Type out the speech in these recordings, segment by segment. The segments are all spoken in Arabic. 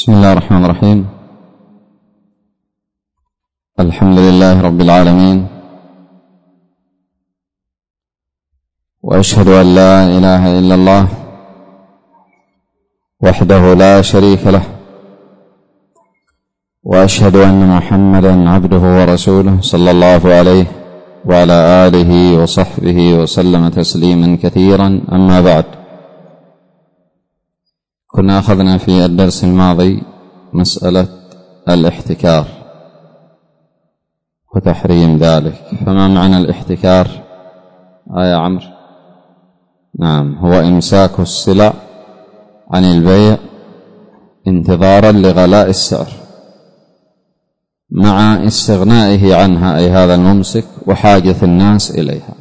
بسم الله الرحمن الرحيم. الحمد لله رب العالمين، وأشهد أن لا إله إلا الله وحده لا شريك له، وأشهد أن محمدا عبده ورسوله صلى الله عليه وعلى آله وصحبه وسلم تسليما كثيرا. أما بعد، كنا أخذنا في الدرس الماضي مسألة الاحتكار وتحريم ذلك. فما معنى الاحتكار يا عمرو؟ نعم، هو إمساك السلع عن البيع انتظارا لغلاء السعر مع استغنائه عنها، أي هذا الممسك، وحاجة الناس إليها.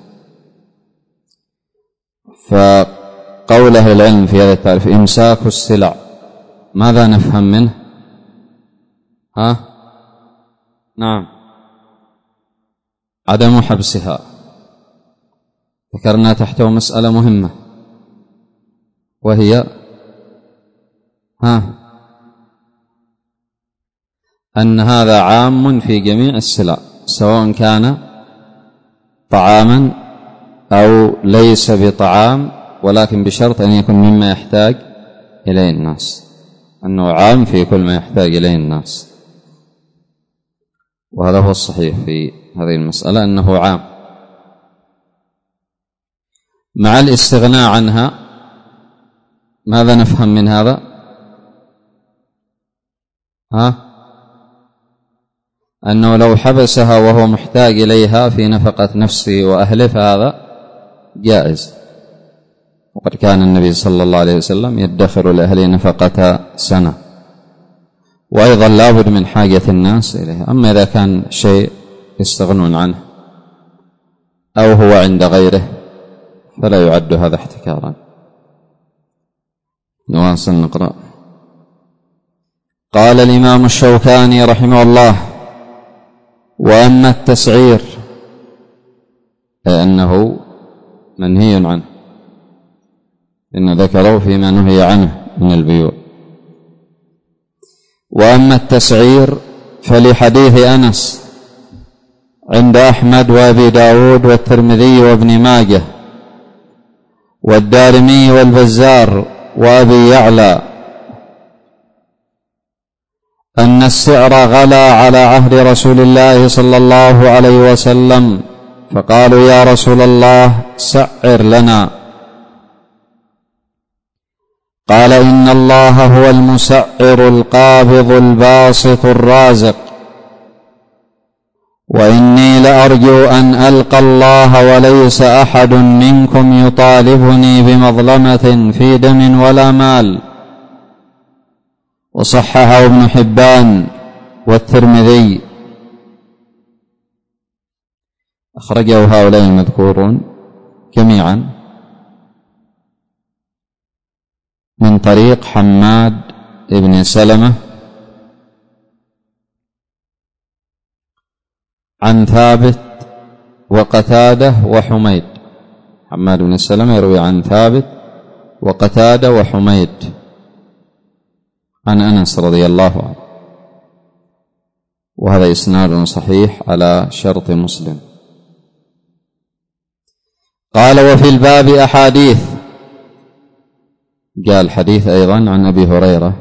فقول أهل العلم في هذا التعريف إمساك السلع، ماذا نفهم منه؟ نعم، عدم حبسها. ذكرنا تحته مسألة مهمة، وهي أن هذا عام في جميع السلع، سواء كان طعاما أو ليس بطعام، ولكن بشرط أن يكون مما يحتاج إليه الناس، أنه عام في كل ما يحتاج إليه الناس. وهذا هو الصحيح في هذه المسألة، أنه عام مع الاستغناء عنها. ماذا نفهم من هذا؟ أنه لو حبسها وهو محتاج إليها في نفقة نفسه وأهله فهذا جائز، وقد كان النبي صلى الله عليه وسلم يدخر لأهله نفقة سنة، وأيضا لابد من حاجة الناس إليها. أما إذا كان شيء يستغنون عنه أو هو عند غيره فلا يعد هذا احتكارا. نواصل نقرأ. قال الإمام الشوكاني رحمه الله: وأما التسعير فإنه منهي عنه، إن ذكره فيما نهي عنه من البيوع. وأما التسعير فلحديث أنس عند أحمد وأبي داود والترمذي وابن ماجه والدارمي والبزار وأبي يعلى أن السعر غلا على عهد رسول الله صلى الله عليه وسلم، فقالوا: يا رسول الله سعر لنا. قال: إن الله هو المسعر القابض الباسط الرازق، وإني لأرجو أن ألقى الله وليس أحد منكم يطالبني بمظلمة في دم ولا مال. وصححه ابن حبان والترمذي. أخرجه هؤلاء المذكورون جميعا من طريق حماد بن سلمة عن ثابت وقتادة وحميد. حماد بن سلمة يروي عن ثابت وقتادة وحميد عن أنس رضي الله عنه، وهذا إسناد صحيح على شرط مسلم. قال: وفي الباب أحاديث. جاء الحديث أيضا عن أبي هريرة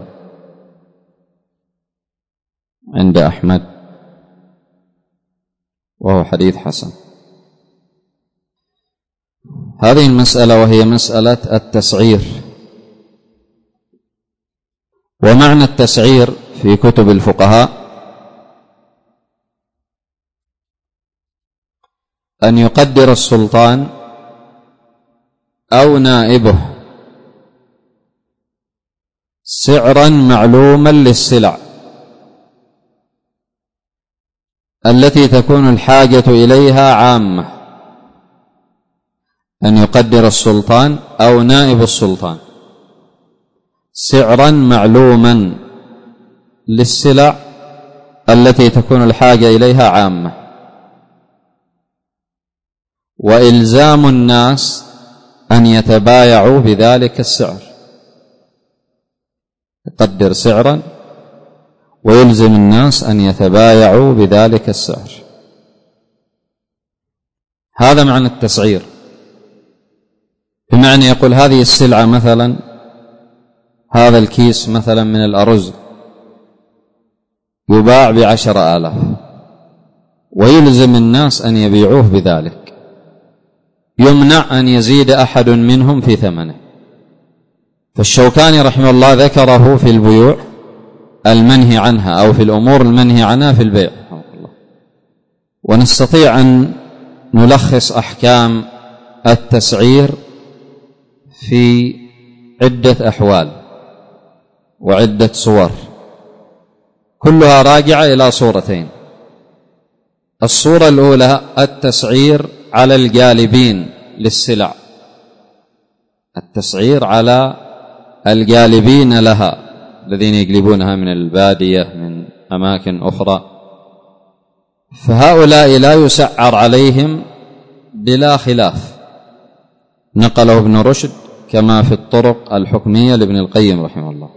عند أحمد، وهو حديث حسن. هذه المسألة وهي مسألة التسعير. ومعنى التسعير في كتب الفقهاء أن يقدر السلطان أو نائبه سعرا معلوما للسلع التي تكون الحاجة إليها عامة. أن يقدر السلطان أو نائب السلطان سعرا معلوما للسلع التي تكون الحاجة إليها عامة، وإلزام الناس أن يتبايعوا بذلك السعر. يقدر سعرا ويلزم الناس أن يتبايعوا بذلك السعر. هذا معنى التسعير، بمعنى يقول هذه السلعة مثلا، هذا الكيس مثلا من الأرز يباع ب10,000 ويلزم الناس أن يبيعوه بذلك، يمنع أن يزيد أحد منهم في ثمنه. فالشوكاني رحمه الله ذكره في البيوع المنهي عنها أو في الأمور المنهي عنها في البيع. ونستطيع أن نلخص أحكام التسعير في عدة أحوال وعدة صور، كلها راجعة إلى صورتين. الصورة الأولى التسعير على الجالبين للسلع، التسعير على الجالبين لها الذين يجلبونها من البادية من أماكن أخرى، فهؤلاء لا يسعر عليهم بلا خلاف، نقله ابن رشد كما في الطرق الحكمية لابن القيم رحمه الله.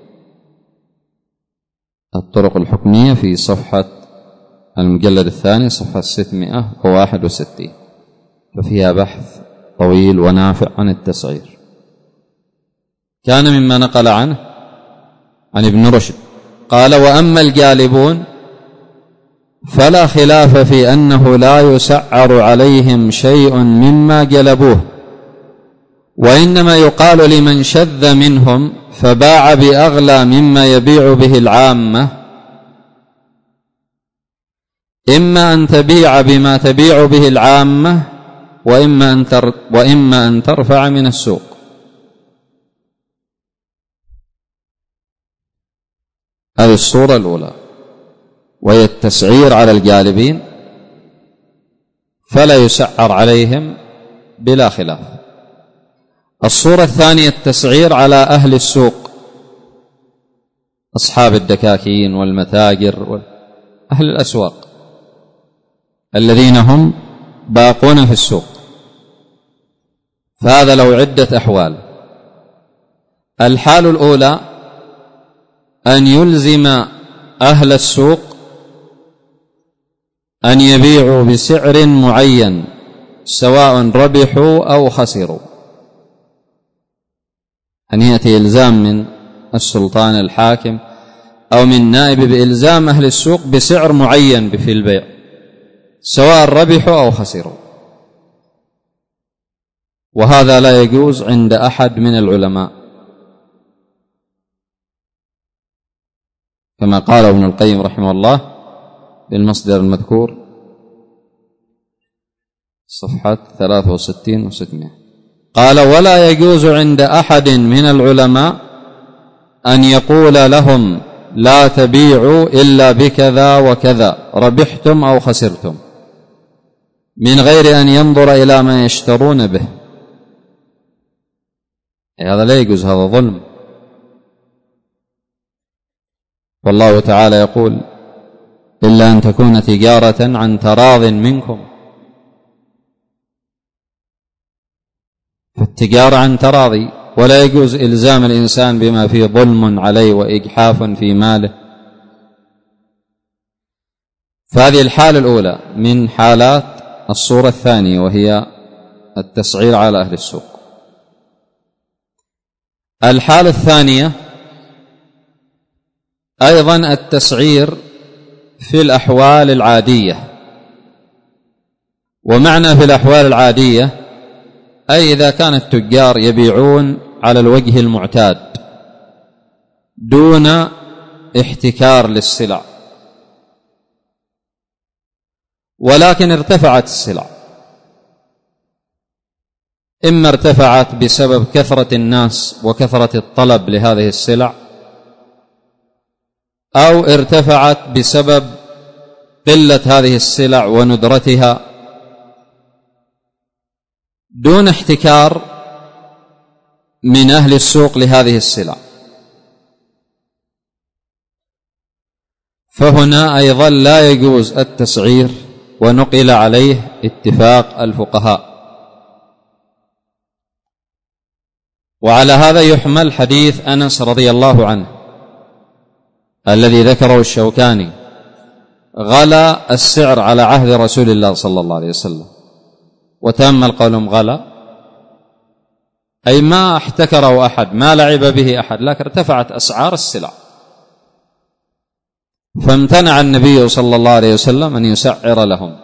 الطرق الحكمية في صفحة المجلد الثاني صفحة 661، ففيها بحث طويل ونافع عن التسعير. كان مما نقل عنه عن ابن رشد قال: وأما الجالبون فلا خلاف في أنه لا يسعر عليهم شيء مما جلبوه، وإنما يقال لمن شذ منهم فباع بأغلى مما يبيع به العامة: إما أن تبيع بما تبيع به العامة، وإما أن ترفع من السوق. هذه الصورة الأولى، وهي التسعير على الجالبين فلا يسعر عليهم بلا خلاف. الصورة الثانية التسعير على أهل السوق، أصحاب الدكاكين والمتاجر وأهل الأسواق الذين هم باقون في السوق، فهذا له عدة أحوال. الحال الأولى أن يلزم أهل السوق أن يبيعوا بسعر معين سواء ربحوا أو خسروا، أن يأتي إلزام من السلطان الحاكم أو من نائب بإلزام أهل السوق بسعر معين في البيع سواء ربحوا أو خسروا، وهذا لا يجوز عند أحد من العلماء، كما قال ابن القيم رحمه الله في المصدر المذكور صفحة 63 و600، قال: ولا يجوز عند أحد من العلماء أن يقول لهم لا تبيعوا إلا بكذا وكذا ربحتم أو خسرتم، من غير أن ينظر إلى ما يشترون به. هذا لا يجوز، هذا ظلم. والله تعالى يقول: إلا أن تكون تجارة عن تراض منكم. فالتجارة عن تراضي، ولا يجوز إلزام الإنسان بما فيه ظلم عليه وإجحاف في ماله. فهذه الحالة الأولى من حالات الصورة الثانية، وهي التسعير على أهل السوق. الحالة الثانية أيضا التسعير في الأحوال العادية. ومعنى في الأحوال العادية أي إذا كان التجار يبيعون على الوجه المعتاد دون احتكار للسلع، ولكن ارتفعت السلع، إما ارتفعت بسبب كثرة الناس وكثرة الطلب لهذه السلع، أو ارتفعت بسبب قلة هذه السلع وندرتها دون احتكار من أهل السوق لهذه السلع، فهنا أيضا لا يجوز التسعير، ونقل عليه اتفاق الفقهاء. وعلى هذا يحمل حديث أنس رضي الله عنه الذي ذكره الشوكاني غلا السعر على عهد رسول الله صلى الله عليه وسلم، وتأمل قولهم غلا أي ما احتكره أحد، ما لعب به أحد، لكن ارتفعت أسعار السلع، فامتنع النبي صلى الله عليه وسلم أن يسعر لهم،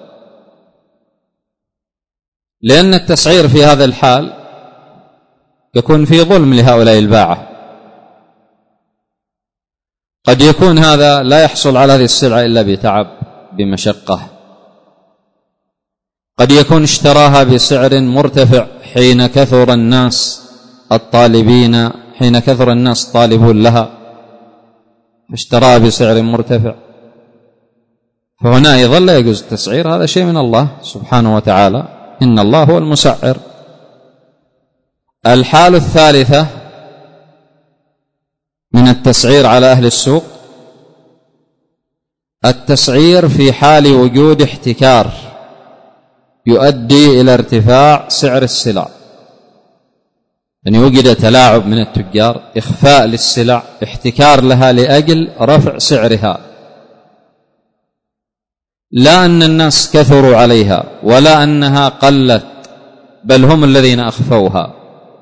لأن التسعير في هذا الحال يكون في ظلم لهؤلاء الباعة. قد يكون هذا لا يحصل على هذه السلعة إلا بتعب بمشقة، قد يكون اشتراها بسعر مرتفع حين كثر الناس الطالبين، حين كثر الناس طالبون لها اشتراها بسعر مرتفع، فهنا أيضا لا يجوز التسعير، هذا شيء من الله سبحانه وتعالى، إن الله هو المسعر. الحالة الثالثة من التسعير على أهل السوق التسعير في حال وجود احتكار يؤدي إلى ارتفاع سعر السلع، يعني وجد تلاعب من التجار، إخفاء للسلع، احتكار لها لأجل رفع سعرها، لا أن الناس كثروا عليها ولا أنها قلت، بل هم الذين أخفوها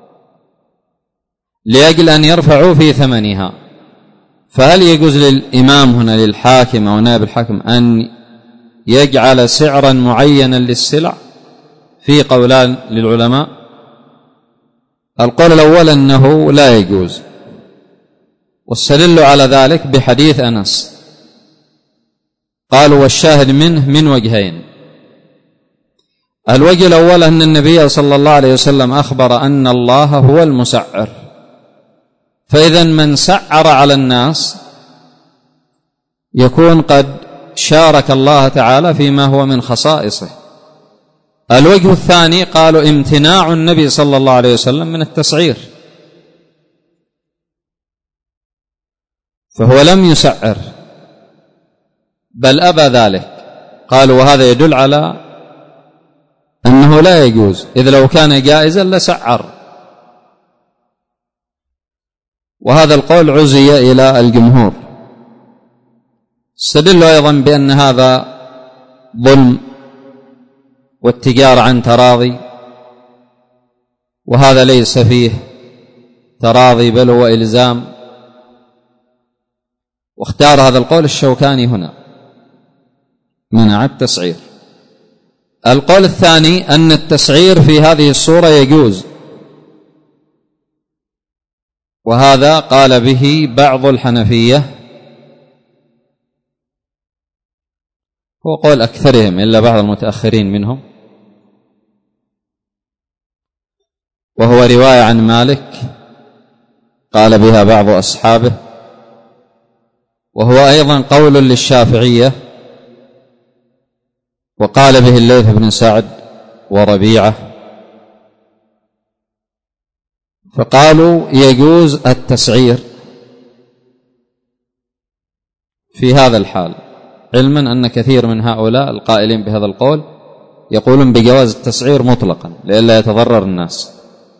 لأجل أن يرفعوا في ثمنها. فهل يجوز للإمام هنا للحاكم أو نائب الحاكم أن يجعل سعرا معينا للسلع؟ في قولان للعلماء. القول الأول أنه لا يجوز، واستدلوا على ذلك بحديث أنس، قالوا والشاهد منه من وجهين. الوجه الأول أن النبي صلى الله عليه وسلم أخبر أن الله هو المسعر، فإذا من سعر على الناس يكون قد شارك الله تعالى فيما هو من خصائصه. الوجه الثاني قالوا امتناع النبي صلى الله عليه وسلم من التسعير، فهو لم يسعر بل أبى ذلك، قالوا وهذا يدل على أنه لا يجوز، إذ لو كان جائزا لسعر، وهذا القول عزي إلى الجمهور. استدلوا أيضا بأن هذا ظلم والتجارة عن تراضي، وهذا ليس فيه تراضي بل هو إلزام، واختار هذا القول الشوكاني هنا، منع التسعير. القول الثاني أن التسعير في هذه الصورة يجوز، وهذا قال به بعض الحنفية، هو قول أكثرهم إلا بعض المتأخرين منهم، وهو رواية عن مالك قال بها بعض أصحابه، وهو أيضا قول للشافعية، وقال به الليث بن سعد وربيعة، فقالوا يجوز التسعير في هذا الحال، علما أن كثير من هؤلاء القائلين بهذا القول يقولون بجواز التسعير مطلقا لئلا يتضرر الناس،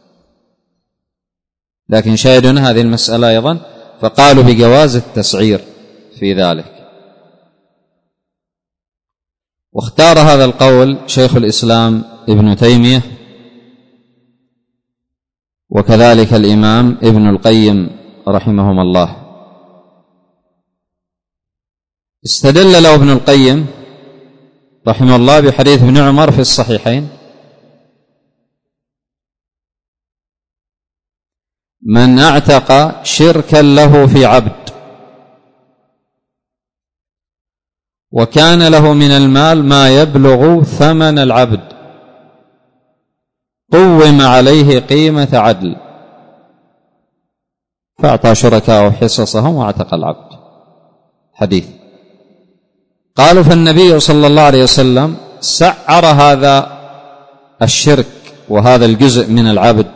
لكن شاهدون هذه المسألة أيضا فقالوا بجواز التسعير في ذلك. واختار هذا القول شيخ الإسلام ابن تيمية، وكذلك الإمام ابن القيم رحمهما الله. استدل له ابن القيم رحمه الله بحديث ابن عمر في الصحيحين: من اعتق شركا له في عبد وكان له من المال ما يبلغ ثمن العبد قوم عليه قيمة عدل، فأعطى شركاء حصصهم واعتق العبد. حديث. قالوا فالنبي صلى الله عليه وسلم سعر هذا الشرك وهذا الجزء من العبد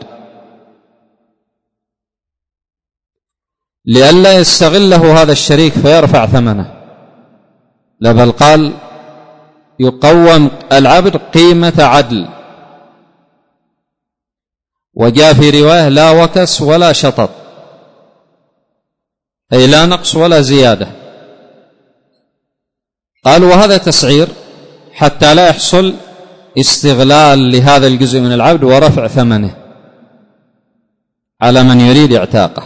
لئلا يستغله هذا الشريك فيرفع ثمنه، لا بل قال يقوم العبد قيمة عدل، وجاء في رواية لا وكس ولا شطط، أي لا نقص ولا زيادة. قالوا وهذا تسعير حتى لا يحصل استغلال لهذا الجزء من العبد ورفع ثمنه على من يريد اعتاقه.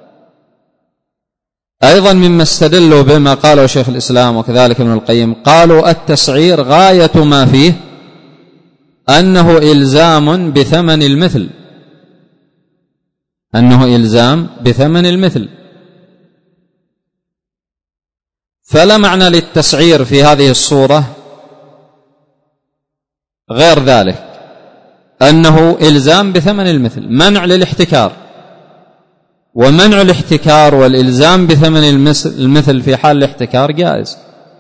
أيضا مما استدلوا بما قاله شيخ الإسلام وكذلك ابن القيم، قالوا التسعير غاية ما فيه أنه إلزام بثمن المثل، أنه إلزام بثمن المثل، فلا معنى للتسعير في هذه الصورة غير ذلك، أنه إلزام بثمن المثل، منع للاحتكار، ومنع الاحتكار والإلزام بثمن المثل في حال الاحتكار جائز.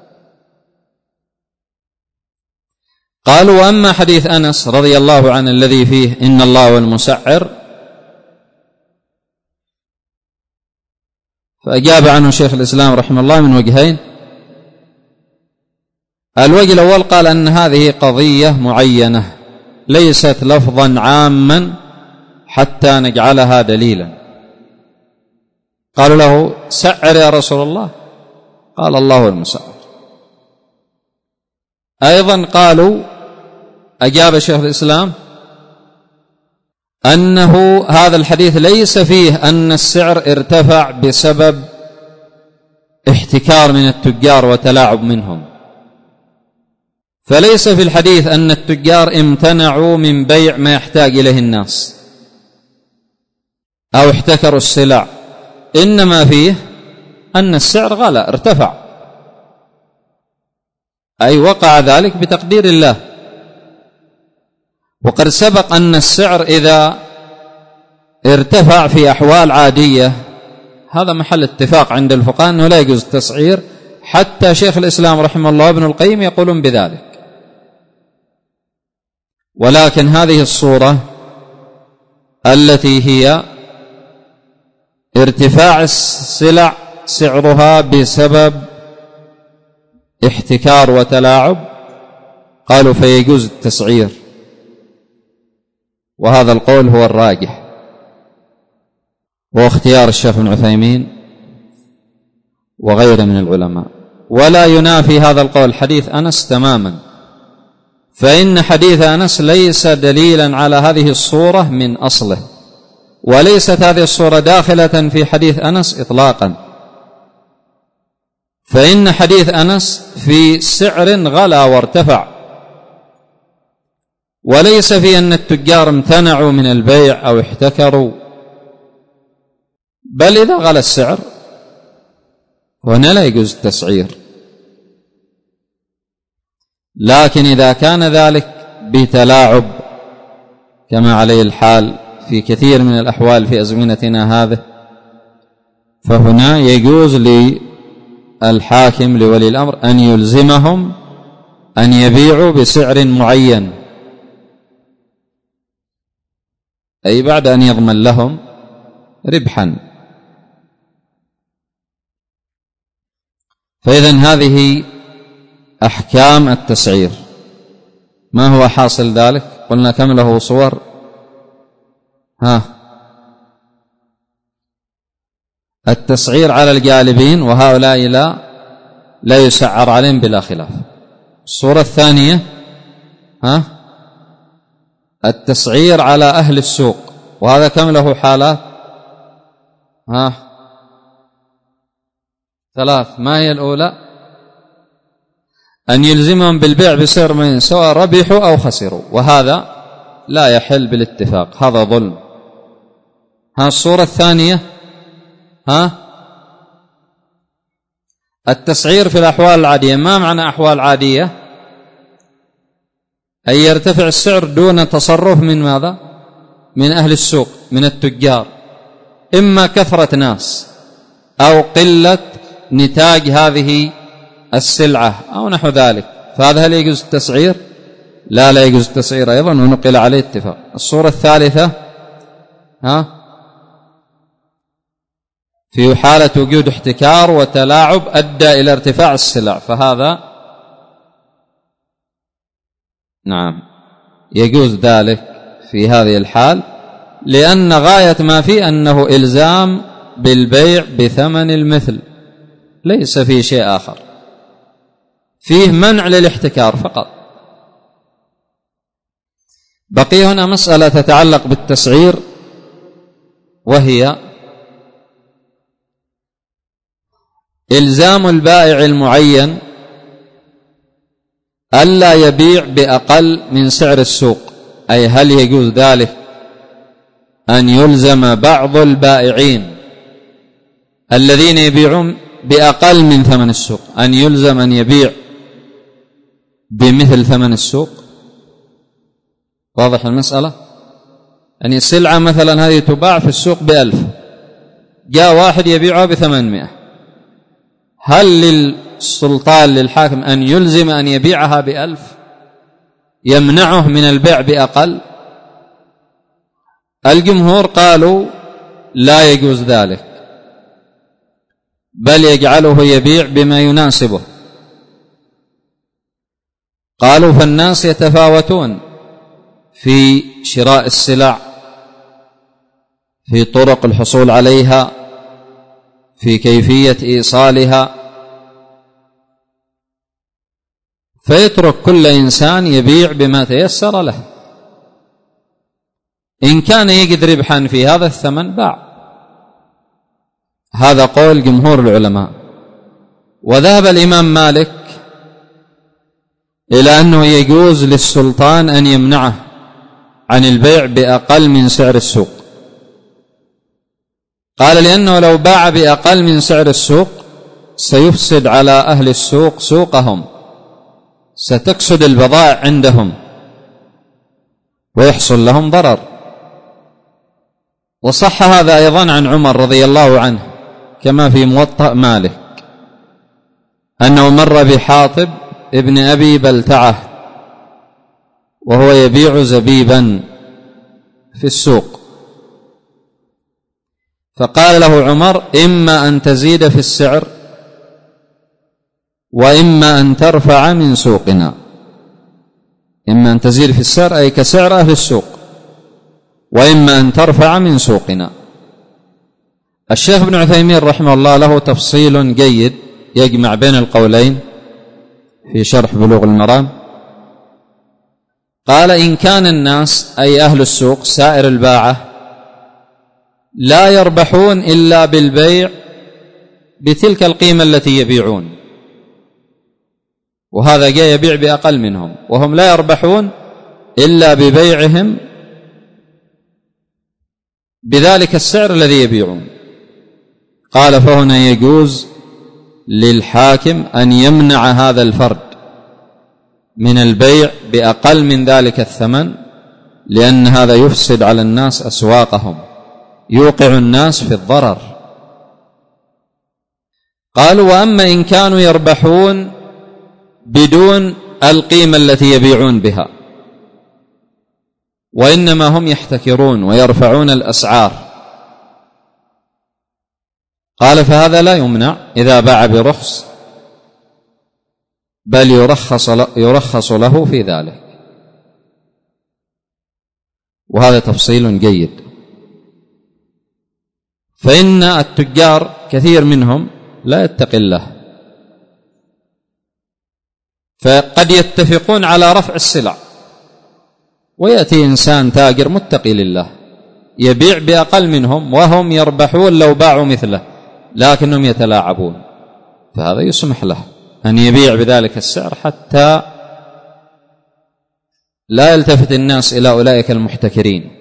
قالوا وأما حديث أنس رضي الله عنه الذي فيه إن الله والمسعر، فأجاب عنه شيخ الإسلام رحمه الله من وجهين. الوجه الأول قال أن هذه قضية معينة ليست لفظا عاما حتى نجعلها دليلا. قالوا له سعر يا رسول الله، قال الله المسعر. أيضا قالوا أجاب شيخ الإسلام أنه هذا الحديث ليس فيه أن السعر ارتفع بسبب احتكار من التجار وتلاعب منهم، فليس في الحديث أن التجار امتنعوا من بيع ما يحتاج إليه الناس أو احتكروا السلع، إنما فيه أن السعر غلا ارتفع، أي وقع ذلك بتقدير الله. وقد سبق أن السعر إذا ارتفع في أحوال عادية هذا محل اتفاق عند الفقهاء أنه لا يجوز التسعير، حتى شيخ الإسلام رحمه الله وابن القيم يقولون بذلك. ولكن هذه الصورة التي هي ارتفاع السلع سعرها بسبب احتكار وتلاعب، قالوا فيجوز التسعير، وهذا القول هو الراجح واختيار الشيخ ابن عثيمين وغيره من العلماء. ولا ينافي هذا القول حديث أنس تماما، فإن حديث أنس ليس دليلا على هذه الصورة من أصله، وليست هذه الصورة داخلة في حديث أنس إطلاقا، فإن حديث أنس في سعر غلا وارتفع، وليس في أن التجار امتنعوا من البيع أو احتكروا، بل إذا غلا السعر هنا لا يجوز التسعير. لكن إذا كان ذلك بتلاعب كما عليه الحال في كثير من الأحوال في أزمنتنا هذه، فهنا يجوز للحاكم لولي الأمر أن يلزمهم أن يبيعوا بسعر معين، أي بعد أن يضمن لهم ربحا. فإذن هذه أحكام التسعير. ما هو حاصل ذلك؟ قلنا كم له صور؟ التسعير على الجالبين، وهؤلاء لا يسعر عليهم بلا خلاف. الصورة الثانية التسعير على أهل السوق، وهذا كم له حالات؟ ثلاث. ما هي الأولى؟ أن يلزمهم بالبيع بسعر معين سواء ربحوا أو خسروا، وهذا لا يحل بالاتفاق، هذا ظلم. الصورة الثانية التسعير في الأحوال العادية. ما معنى أحوال عادية؟ أي يرتفع السعر دون تصرف من ماذا؟ من أهل السوق، من التجار، إما كثرة ناس أو قلة نتاج هذه السلعة أو نحو ذلك، فهذا هل يجوز التسعير؟ لا يجوز التسعير أيضا، ونقل عليه اتفاق. الصورة الثالثة في حالة وجود احتكار وتلاعب أدى إلى ارتفاع السلع، فهذا نعم يجوز ذلك في هذه الحال، لأن غاية ما فيه أنه إلزام بالبيع بثمن المثل، ليس فيه شيء آخر، فيه منع للاحتكار فقط. بقي هنا مسألة تتعلق بالتسعير، وهي إلزام البائع المعين ألا يبيع بأقل من سعر السوق، أي هل يجوز ذلك أن يلزم بعض البائعين الذين يبيعون بأقل من ثمن السوق أن يلزم أن يبيع بمثل ثمن السوق؟ واضح المسألة؟ يعني السلعة مثلا هذه تباع في السوق ب1000، جاء واحد يبيعها ب800، هل للسلطان للحاكم أن يلزم أن يبيعها ب1000 يمنعه من البيع بأقل؟ الجمهور قالوا لا يجوز ذلك، بل يجعله يبيع بما يناسبه. قالوا فالناس يتفاوتون في شراء السلع، في طرق الحصول عليها، في كيفية إيصالها، فيترك كل إنسان يبيع بما تيسر له، إن كان يجد ربحا في هذا الثمن باع. هذا قول جمهور العلماء. وذهب الإمام مالك إلى أنه يجوز للسلطان أن يمنعه عن البيع بأقل من سعر السوق. قال لأنه لو باع بأقل من سعر السوق سيفسد على أهل السوق سوقهم، ستكسد البضائع عندهم ويحصل لهم ضرر. وصح هذا أيضا عن عمر رضي الله عنه كما في موطأ مالك أنه مر بحاطب ابن أبي بلتعة وهو يبيع زبيبا في السوق، فقال له عمر: إما أن تزيد في السعر وإما أن ترفع من سوقنا. إما أن تزيد في السعر أي كسعر أهل السوق، وإما أن ترفع من سوقنا. الشيخ ابن عثيمين رحمه الله له تفصيل جيد يجمع بين القولين في شرح بلوغ المرام. قال: إن كان الناس أي أهل السوق سائر الباعة لا يربحون إلا بالبيع بتلك القيمة التي يبيعون، وهذا جاء يبيع بأقل منهم، وهم لا يربحون إلا ببيعهم بذلك السعر الذي يبيعون. قال: فهنا يجوز للحاكم أن يمنع هذا الفرد من البيع بأقل من ذلك الثمن، لأن هذا يفسد على الناس أسواقهم، يوقع الناس في الضرر. قالوا: وأما إن كانوا يربحون بدون القيمة التي يبيعون بها، وإنما هم يحتكرون ويرفعون الأسعار، قال: فهذا لا يمنع إذا باع برخص، بل يرخص له في ذلك. وهذا تفصيل جيد. فإن التجار كثير منهم لا يتقي الله، فقد يتفقون على رفع السلع، ويأتي إنسان تاجر متقي لله يبيع بأقل منهم وهم يربحون لو باعوا مثله، لكنهم يتلاعبون، فهذا يسمح له أن يبيع بذلك السعر حتى لا يلتفت الناس إلى أولئك المحتكرين.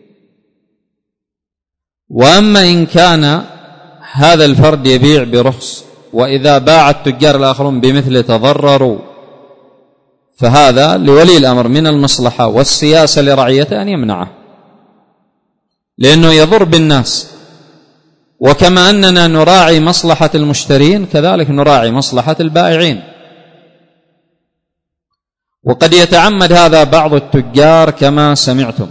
وأما إن كان هذا الفرد يبيع برخص وإذا باع التجار الآخرون بمثل تضرروا، فهذا لولي الأمر من المصلحة والسياسة لرعيته أن يمنعه، لأنه يضر بالناس. وكما أننا نراعي مصلحة المشترين كذلك نراعي مصلحة البائعين. وقد يتعمد هذا بعض التجار كما سمعتم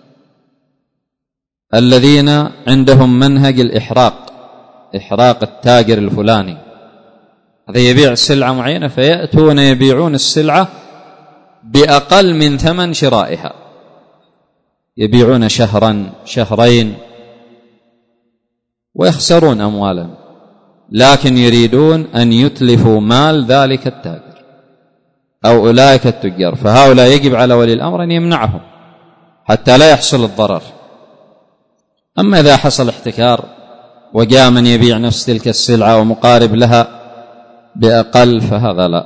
الذين عندهم منهج إحراق التاجر الفلاني، هذا يبيع سلعة معينة فيأتون يبيعون السلعة بأقل من ثمن شرائها، يبيعون شهرا شهرين ويخسرون أموالا، لكن يريدون أن يتلفوا مال ذلك التاجر أو أولئك التجار، فهؤلاء يجب على ولي الأمر أن يمنعهم حتى لا يحصل الضرر. أما إذا حصل احتكار وجاء من يبيع نفس تلك السلعة ومقارب لها بأقل فهذا لا،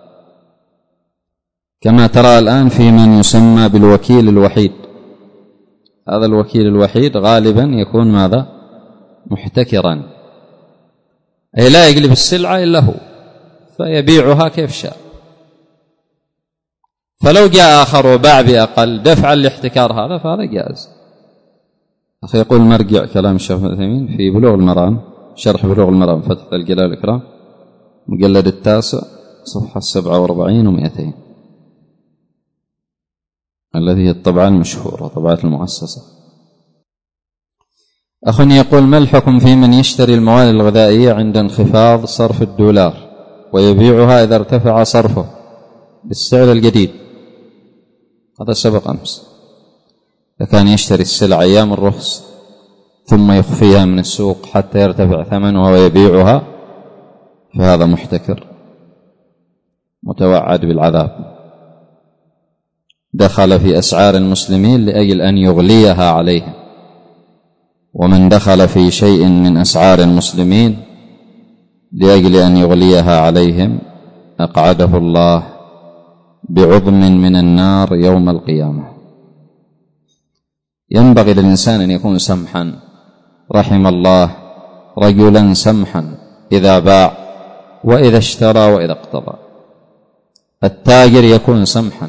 كما ترى الآن في من يسمى بالوكيل الوحيد. هذا الوكيل الوحيد غالبا يكون ماذا؟ محتكرا، أي لا يقلب السلعة إلا هو فيبيعها كيف شاء. فلو جاء آخر وباع بأقل دفعا لاحتكار هذا فهذا جائز. أخي يقول مرجع كلام الشيخ ابن عثيمين في بلوغ المرام، شرح بلوغ المرام فتح الجلال الإكرام مجلد 9 صفحة 47 و200، الذي هي الطبعة المشهورة طبعة المؤسسة. أخ يقول ما الحكم في من يشتري المواد الغذائية عند انخفاض صرف الدولار ويبيعها إذا ارتفع صرفه بالسعر الجديد؟ هذا سبق أمس. إذا كان يشتري السلع أيام الرخص ثم يخفيها من السوق حتى يرتفع ثمنها ويبيعها فهذا محتكر متوعد بالعذاب، دخل في أسعار المسلمين لأجل أن يغليها عليهم، ومن دخل في شيء من أسعار المسلمين لأجل أن يغليها عليهم أقعده الله بعظم من النار يوم القيامة. ينبغي للإنسان أن يكون سمحا، رحم الله رجلا سمحا إذا باع وإذا اشترى وإذا اقتضى. التاجر يكون سمحا،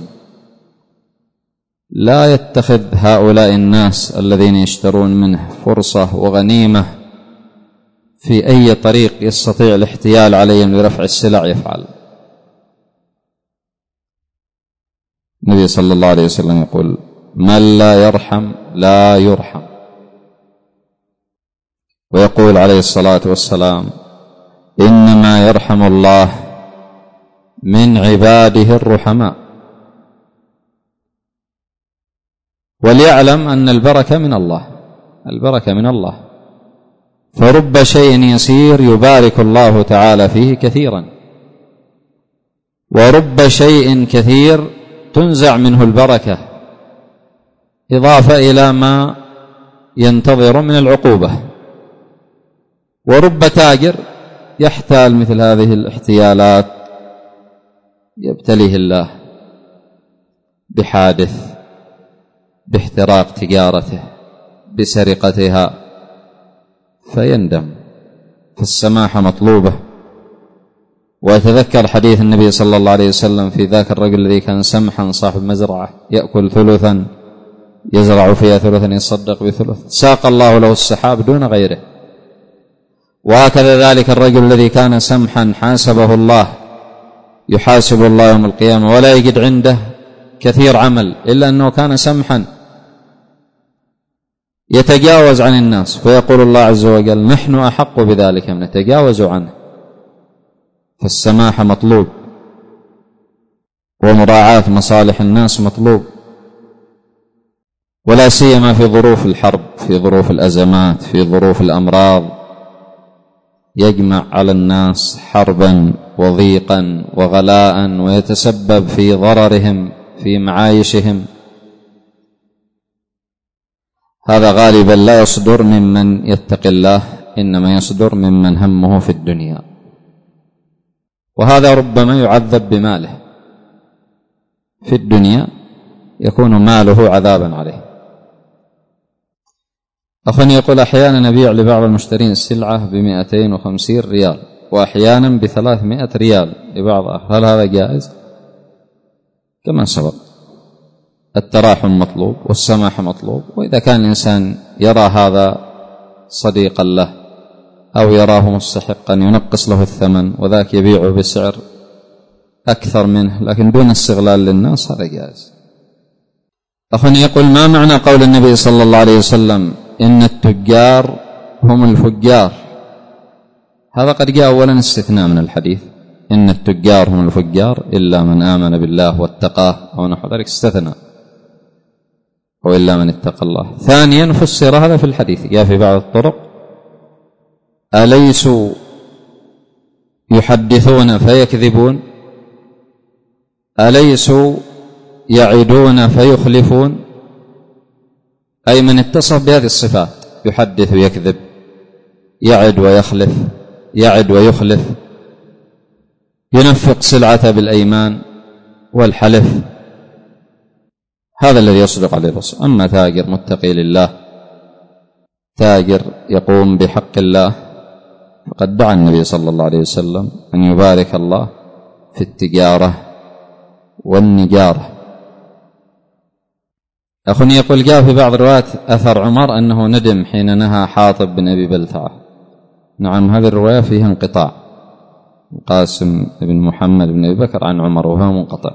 لا يتخذ هؤلاء الناس الذين يشترون منه فرصة وغنيمة في أي طريق يستطيع الاحتيال عليهم لرفع السلع يفعل. النبي صلى الله عليه وسلم يقول من لا يرحم لا يرحم، ويقول عليه الصلاة والسلام إنما يرحم الله من عباده الرحماء. وليعلم أن البركة من الله، البركة من الله، فرب شيء يسير يبارك الله تعالى فيه كثيرا، ورب شيء كثير تنزع منه البركة إضافة إلى ما ينتظر من العقوبة. ورب تاجر يحتال مثل هذه الاحتيالات يبتليه الله بحادث، باحتراق تجارته، بسرقتها، فيندم. فالسماحة مطلوبة. ويتذكر حديث النبي صلى الله عليه وسلم في ذاك الرجل الذي كان سمحا صاحب مزرعة يأكل ثلثا يزرع فيها ثلثا يصدق بثلث، ساق الله له السحاب دون غيره. وهكذا ذلك الرجل الذي كان سمحا حاسبه الله، يحاسب الله يوم القيامة ولا يجد عنده كثير عمل إلا أنه كان سمحا يتجاوز عن الناس، فيقول الله عز وجل نحن أحق بذلك من نتجاوز عنه. فالسماحة مطلوب، ومراعاة مصالح الناس مطلوب، ولا سيما في ظروف الحرب، في ظروف الأزمات، في ظروف الأمراض، يجمع على الناس حربا وضيقا وغلاء ويتسبب في ضررهم في معايشهم. هذا غالبا لا يصدر ممن يتقي الله، إنما يصدر ممن همه في الدنيا، وهذا ربما يعذب بماله في الدنيا، يكون ماله عذابا عليه. أخواني يقول أحيانا نبيع لبعض المشترين السلعة ب250 ريال وأحيانا ب300 ريال لبعضها، هل هذا جائز؟ كما سبق التراحم مطلوب والسماح مطلوب، وإذا كان الإنسان يرى هذا صديقا له أو يراه مستحقا ينقص له الثمن وذاك يبيعه بسعر أكثر منه لكن دون استغلال للناس، هذا جائز. أخواني يقول ما معنى قول النبي صلى الله عليه وسلم إن التجار هم الفجار؟ هذا قد جاء أولا استثناء من الحديث، إن التجار هم الفجار إلا من آمن بالله واتقاه أو نحو ذلك، استثنى، أو إلا من اتقى الله. ثانيا فسر هذا في الحديث، جاء في بعض الطرق أليسوا يحدثون فيكذبون؟ أليسوا يعدون فيخلفون؟ أي من اتصف بهذه الصفات، يحدث ويكذب، يعد ويخلف، يعد ويخلف، ينفق سلعة بالأيمان والحلف، هذا الذي يصدق عليه الرسول. أما تاجر متقي لله، تاجر يقوم بحق الله، فقد دعا النبي صلى الله عليه وسلم أن يبارك الله في التجارة والنجارة. أخني يقول جاء في بعض روايات أثر عمر أنه ندم حين نهى حاطب بن أبي بلتعة. نعم، هذه الرواية فيها انقطاع، القاسم بن محمد بن أبي بكر عن عمر وهو منقطع.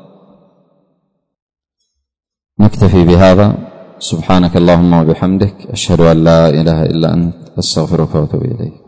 نكتفي بهذا. سبحانك اللهم وبحمدك، أشهد أن لا إله إلا أنت، أستغفرك وأتوب إليك.